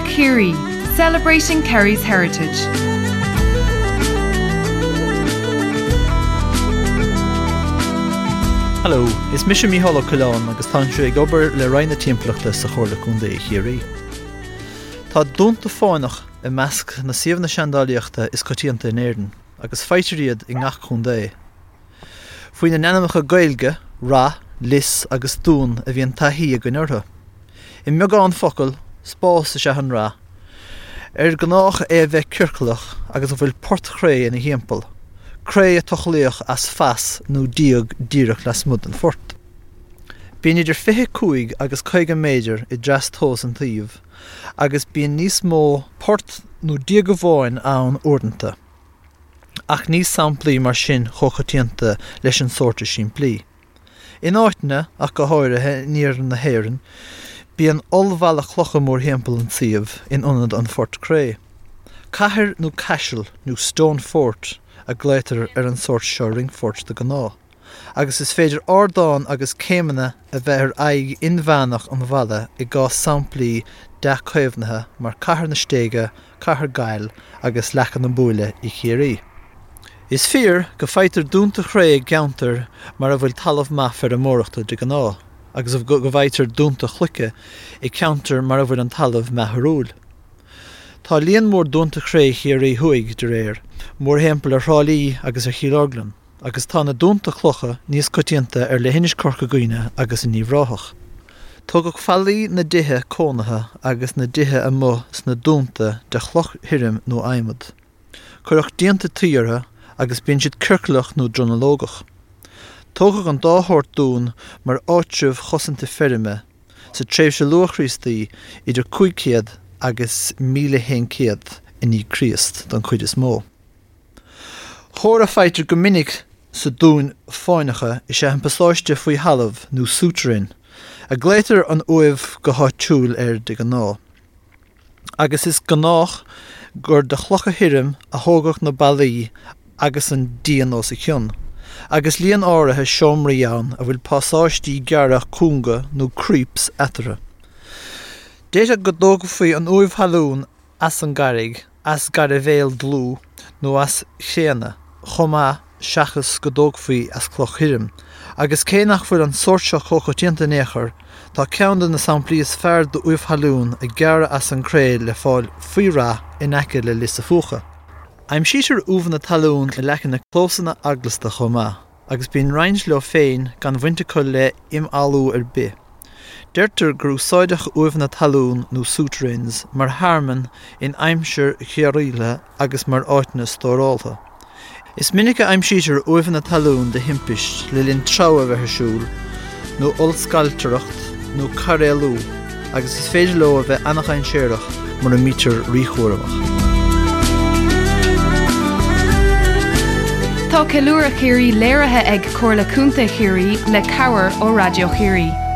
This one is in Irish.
Kerry, celebrating Kerry's heritage. Hello, is Misha Micheál Cullen agus tá sé ag obair le roinne timplachta sa chorla chunda I Chiarí. Tá dúnta fáinach I measc na siomh na seandálaíochta is cotíanta in Éirinn, agus feitiríad I ngach chunda. Faoin na nenamacha gailge, rá, lis agus dún a bhíon taithí a gcuineartha. I meagán focail, spás a seahan rá. Gnách bheith circlach agus bhfuil portchré in a hímpel. Cré a tochléoch as fas nó diog díreach le smud an fort. Bíon idir 25 agus 50 méidir I dras tós an taobh, agus bíon níos mó port nó diog a bháin ann ordanta. Ach níos samplaí mar sin chochatíanta leis an sorta sin plí. In áitne ach go háirithe níor na héireann, bíon olbhheala clocha mór hempel an taobh in ionad an fort cré. Cathair nó caiseal nó stone fort a gléitar an sort seo ringfort de gná. Agus is féidir ordáin agus céimena a bheith aig inmheannach an bhela I gá samplaí deachchaimhnathe mar cathair na stéige, cathair gail agus lechan an búile I Chiarí. Is fear go feithtar dúnta chré geantar mar a bhfuil talamh maith ar an mórachta de gná, agus go bhaightar dúnta chluiche I ceantar mar a bhfuil an talamh meathrúil. Tá líon mór dúnta chré Chiarí thuig de réir, mór hempel ar Rálí agus ar Chiaraglan, agus tá na dúnta chlocha níos coitianta ar le hinis corca guine agus in níomhráthach. Tugad fallaí na dithe cónathe agus na dithe a mo sna dúnta de chloch hirim nó aimimid. Cuireach díonta tíortha agus bíonn siad circlach nó dronalógach. Tógadh an dáthórt dún mar áitriamh chosanta ferime sa tréimh se luachríostaí idir 500 agus 1100 in í Christ don chuid is mó. Chóir a feithtar go minic sa dún fáinacha is sé an pasáiste faoi halamh nó sútrin, a gléitar an uamh go háitiúil de gná. Agus is gnách gur de chlocha hirim a thógach na bailí agus an díon ó sa chion, agus líon áirithe seomraí ann a bhfuil pasáistí gearach cúnga nó creeps etere. Déite go dóga faoi an uamh halún as an garig, as gar a bhéal dlú nó as chéana, chomá seachas go dóga faoi as cloch hirim, agus cénach fuair an sort seo chochatíanta néchar, tá ceann na samplaí is fearr do uamh halún a gearra as an cré le fáil faoi rá in aice le lis a fucha. Aim sítar uamh na talún I lechan na clósanna aglasta chomá, agus bíon roinnt leo féin gan bhainte chuil le imallú ar bith. Deirtar gur úsáideach uamh na talún nó sútrins mar harman in aimseir chiaríle agus mar áitne stórálta. Is minic a aimsítar uamh na talún de himpist le linn trá a bheithisiúil, nó olscailteacht nó caréalú, agus is féidir leo a bheith annach séireach mar a mítar ríchúramach. Tá ceiliúradh Chiarí léirithe ag Comhairle Cúnta Chiarí le cabhair ó Radio Chiarí.